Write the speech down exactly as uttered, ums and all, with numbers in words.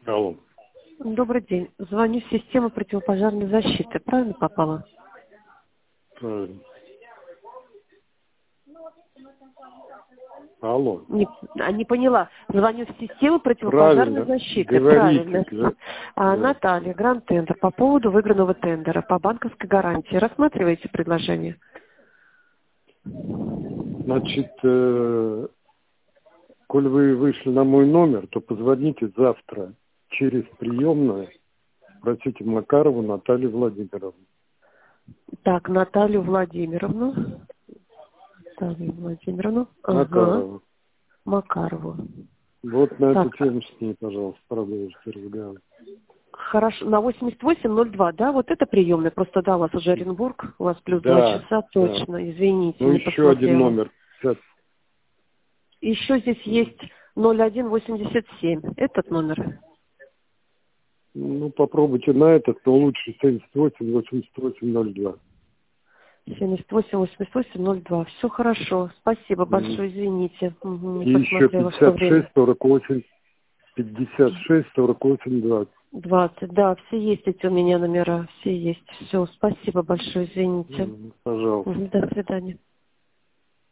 Алло. Добрый день. Звоню в систему противопожарной защиты. Правильно попала? Правильно. Алло. Не, а, не поняла. Звоню в систему противопожарной Правильно. защиты. Говорите. Правильно. Да. А, Да. Наталья, Гранд Тендер. По поводу выигранного тендера по банковской гарантии. Рассматриваете предложение? Значит, э, коль вы вышли на мой номер, то позвоните завтра через приемную, спросите Макарову Наталью Владимировну. Так, Наталью Владимировну. Наталью Владимировну. Ага. Макарову. Макарову. Вот на Так. эту тему с ней, пожалуйста, продолжите разговор. Хорошо, на восемьдесят восемь ноль два, да? Вот это приемная. Просто да, у вас уже Оренбург, у вас плюс два Да, часа, да. точно. Извините, Ну, не еще один посмотрела. номер. Сейчас. Еще здесь есть ноль один восемьдесят семь. Этот номер. Ну, попробуйте на этот, но лучше семьдесят восемь восемьдесят восемь ноль два. семьдесят восемь восемьдесят восемь ноль два. Все хорошо. Спасибо большое, извините. Угу, не И еще посмотрела, что пятьдесят время. шесть сорок восемь пятьдесят шесть сорок восемь двадцать. двадцать. Да, все есть эти у меня номера. Все есть. Все, спасибо большое, извините. Пожалуйста. Мгм, до свидания.